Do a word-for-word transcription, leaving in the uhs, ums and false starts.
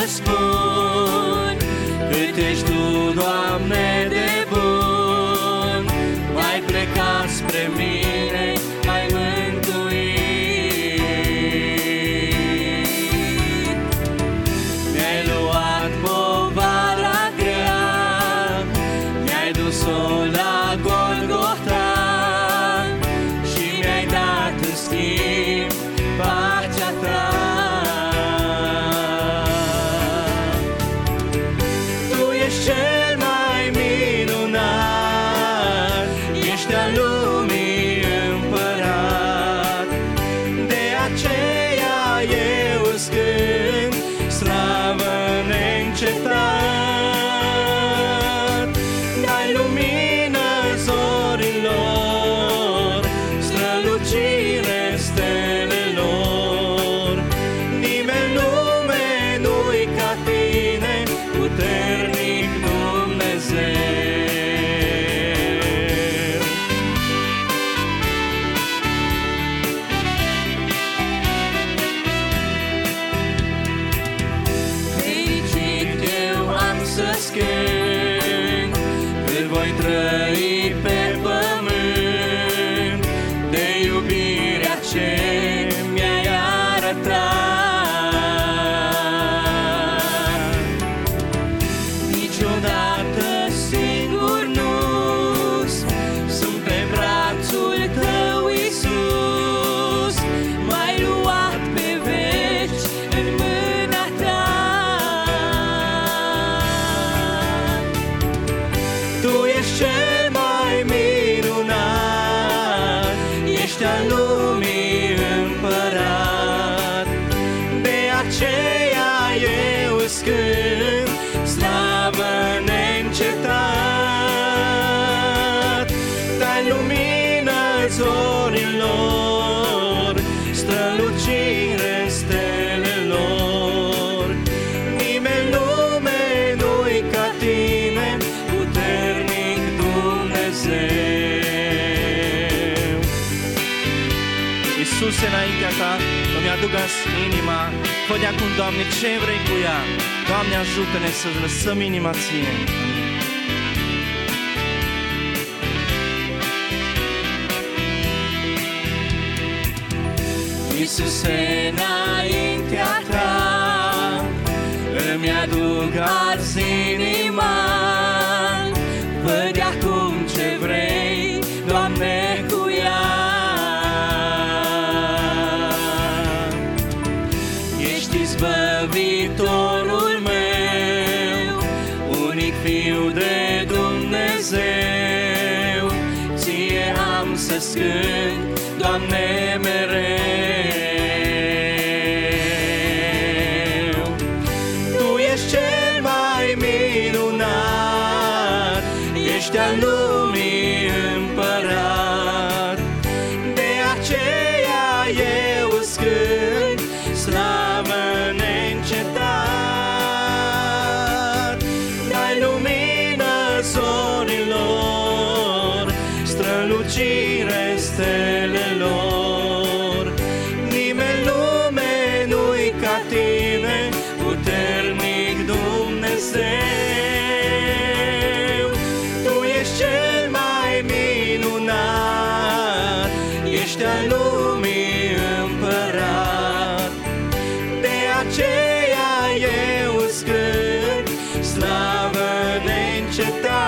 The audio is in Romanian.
spun cât ești Tu, Doamne, de bun. M-ai plecat spre mine, m-ai mântuit. Mi-ai luat povara grea, mi-ai dus-o la Golgota și mi-ai dat în schimb pacea Ta. Cel mai minunat, ești al lumii împărat, de aceea eu îți cânt slavă neîncetat. Dai lumină zorilor, strălucire stelelor, nimeni în lume nu-i ca Tine, puternic Dumnezeu. Fericit eu am să-ți cânt, cât voi trăi pe pământ, de iubirea ce mi-ai arătat. Niciodată singur nu-s, sunt pe brațul Tău, Iisus. M-ai luat pe veci în mâna Ta. Tu ești cel mai minunat, ești al lumii împărat, de aceea eu îți cânt slavă neîncetat. Dai lumină zorilor, strălucire stelelor, nimeni în lume nu-i ca Tine, puternic Dumnezeu. Iisuse, înaintea Ta îmi aduc azi inima, fă de acum, Doamne, ce vrei cu ea. Doamne, ajută-ne să lăsăm inima Ție. Iisuse, înaintea Ta îmi aduc azi inima, fă de acum ce vrei, Doamne, cu ea. Ești izbăvitorul meu, unic Fiu de Dumnezeu, Ție am să-ți cânt, Doamne, mereu. Tu ești cel mai minunat, ești al lumii împărat, de aceea eu îți cânt slavă neîncetat. Dai lumină zorilor, strălucire stelelor, nimeni în lume nu-i ca Tine, puternic Dumnezeu. Tu ești cel mai minunat, ești al lumii împărat, de aceea eu îți cânt slavă neîncetat.